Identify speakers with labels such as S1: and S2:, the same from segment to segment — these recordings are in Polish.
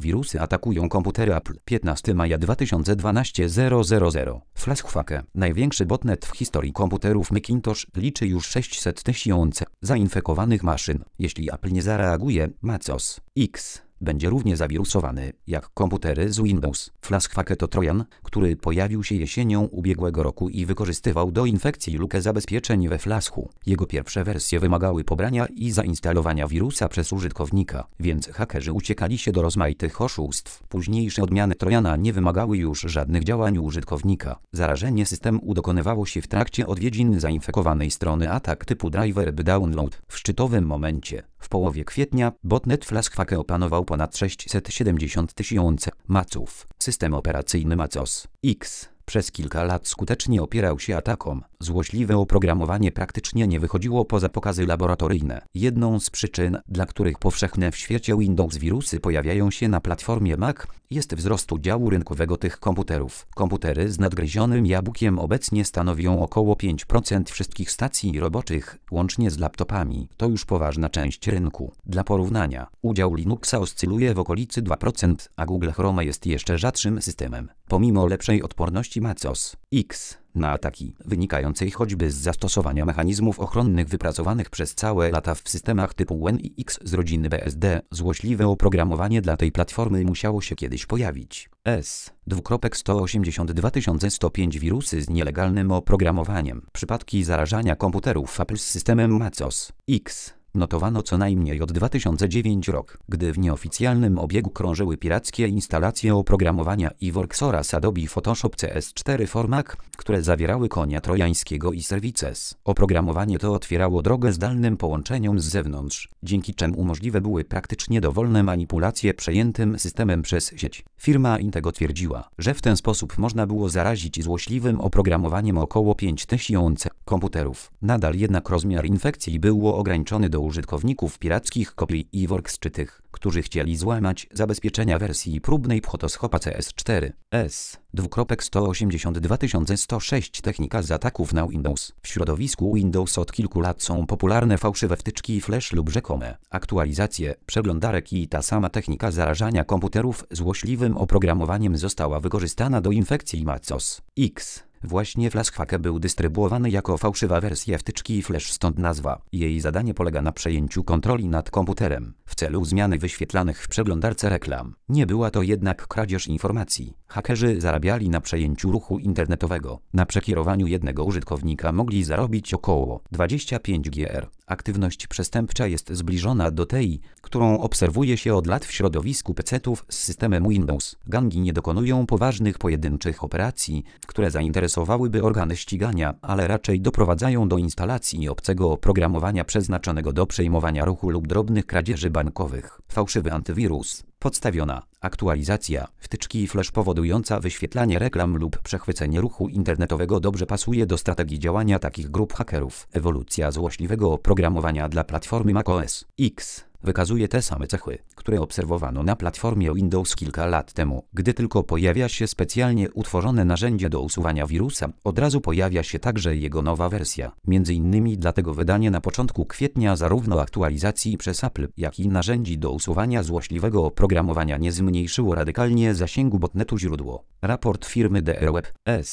S1: Wirusy atakują komputery Apple. 15 maja 2012 000. Flashfucker. Największy botnet w historii komputerów Macintosh liczy już 600 tysięcy zainfekowanych maszyn. Jeśli Apple nie zareaguje, MacOS X będzie równie zawirusowany jak komputery z Windows. Flashfucker to trojan, który pojawił się jesienią ubiegłego roku i wykorzystywał do infekcji lukę zabezpieczeń we flashu. Jego pierwsze wersje wymagały pobrania i zainstalowania wirusa przez użytkownika, więc hakerzy uciekali się do rozmaitych oszustw. Późniejsze odmiany trojana nie wymagały już żadnych działań użytkownika. Zarażenie systemu dokonywało się w trakcie odwiedzin zainfekowanej strony atak typu driver by download. W szczytowym momencie, w połowie kwietnia, botnet Flashfucker opanował ponad 670 tysięcy maców. System operacyjny MacOS X przez kilka lat skutecznie opierał się atakom. Złośliwe oprogramowanie praktycznie nie wychodziło poza pokazy laboratoryjne. Jedną z przyczyn, dla których powszechne w świecie Windows wirusy pojawiają się na platformie Mac, jest wzrost udziału rynkowego tych komputerów. Komputery z nadgryzionym jabłkiem obecnie stanowią około 5% wszystkich stacji roboczych, łącznie z laptopami. To już poważna część rynku. Dla porównania, udział Linuxa oscyluje w okolicy 2%, a Google Chrome jest jeszcze rzadszym systemem. Pomimo lepszej odporności MacOS X na ataki, wynikającej choćby z zastosowania mechanizmów ochronnych wypracowanych przez całe lata w systemach typu Win i X z rodziny BSD, złośliwe oprogramowanie dla tej platformy musiało się kiedyś pojawić. S.182.105 wirusy z nielegalnym oprogramowaniem. Przypadki zarażania komputerów Apple z systemem MacOS X notowano co najmniej od 2009 rok, gdy w nieoficjalnym obiegu krążyły pirackie instalacje oprogramowania iWorks oraz Adobe Photoshop CS4 for Mac, które zawierały konia trojańskiego i Services. Oprogramowanie to otwierało drogę zdalnym połączeniom z zewnątrz, dzięki czemu możliwe były praktycznie dowolne manipulacje przejętym systemem przez sieć. Firma Intego twierdziła, że w ten sposób można było zarazić złośliwym oprogramowaniem około 5000 komputerów. Nadal jednak rozmiar infekcji był ograniczony do użytkowników pirackich kopii iWorks czy tych, którzy chcieli złamać zabezpieczenia wersji próbnej Photoshopa CS4. S.182.106 Technika z ataków na Windows. W środowisku Windows od kilku lat są popularne fałszywe wtyczki flash lub rzekome aktualizacje przeglądarek i ta sama technika zarażania komputerów złośliwym oprogramowaniem została wykorzystana do infekcji MacOS X. Właśnie Flashfucker był dystrybuowany jako fałszywa wersja wtyczki flash, stąd nazwa. Jej zadanie polega na przejęciu kontroli nad komputerem w celu zmiany wyświetlanych w przeglądarce reklam. Nie była to jednak kradzież informacji. Hakerzy zarabiali na przejęciu ruchu internetowego. Na przekierowaniu jednego użytkownika mogli zarobić około 25 GR. Aktywność przestępcza jest zbliżona do tej, którą obserwuje się od lat w środowisku PC-ów z systemem Windows. Gangi nie dokonują poważnych pojedynczych operacji, które zainteresowałyby organy ścigania, ale raczej doprowadzają do instalacji obcego oprogramowania przeznaczonego do przejmowania ruchu lub drobnych kradzieży bankowych. Fałszywy antywirus. Podstawiona aktualizacja wtyczki flash powodująca wyświetlanie reklam lub przechwycenie ruchu internetowego dobrze pasuje do strategii działania takich grup hakerów. Ewolucja złośliwego oprogramowania dla platformy macOS X wykazuje te same cechy, które obserwowano na platformie Windows kilka lat temu. Gdy tylko pojawia się specjalnie utworzone narzędzie do usuwania wirusa, od razu pojawia się także jego nowa wersja. Między innymi dlatego wydanie na początku kwietnia zarówno aktualizacji przez Apple, jak i narzędzi do usuwania złośliwego oprogramowania nie zmniejszyło radykalnie zasięgu botnetu źródło. Raport firmy DRWeb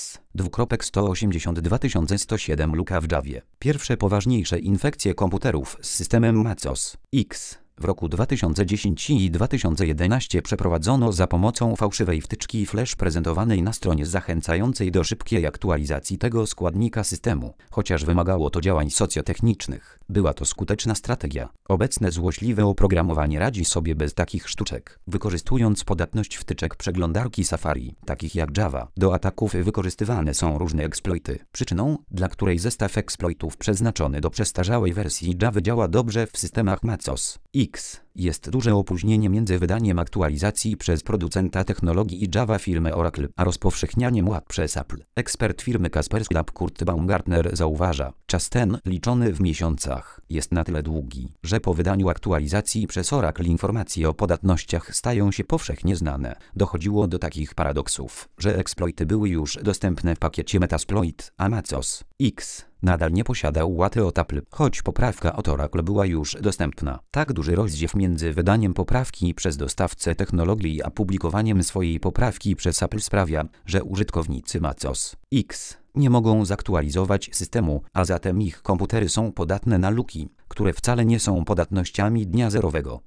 S1: S.182.107 luka w Javie. Pierwsze poważniejsze infekcje komputerów z systemem MacOS X w roku 2010 i 2011 przeprowadzono za pomocą fałszywej wtyczki flash prezentowanej na stronie zachęcającej do szybkiej aktualizacji tego składnika systemu. Chociaż wymagało to działań socjotechnicznych, była to skuteczna strategia. Obecne złośliwe oprogramowanie radzi sobie bez takich sztuczek, wykorzystując podatność wtyczek przeglądarki Safari, takich jak Java. Do ataków wykorzystywane są różne eksploity. Przyczyną, dla której zestaw eksploitów przeznaczony do przestarzałej wersji Java działa dobrze w systemach MacOS X jest duże opóźnienie między wydaniem aktualizacji przez producenta technologii i Java firmy Oracle, a rozpowszechnianiem łap przez Apple. Ekspert firmy Kaspersky Lab Kurt Baumgartner zauważa, czas ten, liczony w miesiącach, jest na tyle długi, że po wydaniu aktualizacji przez Oracle informacje o podatnościach stają się powszechnie znane. Dochodziło do takich paradoksów, że eksploity były już dostępne w pakiecie Metasploit, a MacOS X nadal nie posiada ułaty od Apple, choć poprawka od Oracle była już dostępna. Tak duży rozdźwięk między wydaniem poprawki przez dostawcę technologii a publikowaniem swojej poprawki przez Apple sprawia, że użytkownicy macOS X nie mogą zaktualizować systemu, a zatem ich komputery są podatne na luki, które wcale nie są podatnościami dnia zerowego.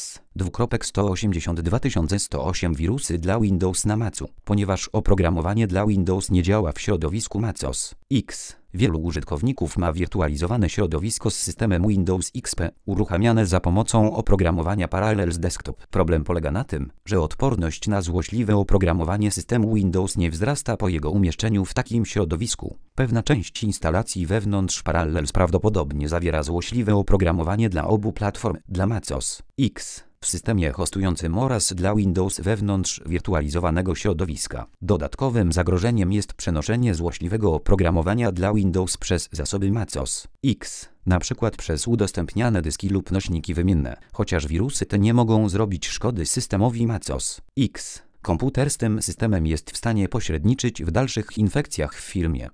S1: S.182.108 wirusy dla Windows na Macu. Ponieważ oprogramowanie dla Windows nie działa w środowisku macOS X, wielu użytkowników ma wirtualizowane środowisko z systemem Windows XP, uruchamiane za pomocą oprogramowania Parallels Desktop. Problem polega na tym, że odporność na złośliwe oprogramowanie systemu Windows nie wzrasta po jego umieszczeniu w takim środowisku. Pewna część instalacji wewnątrz Parallels prawdopodobnie zawiera złośliwe oprogramowanie dla obu platform, dla macOS X w systemie hostującym oraz dla Windows wewnątrz wirtualizowanego środowiska. Dodatkowym zagrożeniem jest przenoszenie złośliwego oprogramowania dla Windows przez zasoby macOS X, np. przez udostępniane dyski lub nośniki wymienne. Chociaż wirusy te nie mogą zrobić szkody systemowi macOS X, komputer z tym systemem jest w stanie pośredniczyć w dalszych infekcjach w firmie.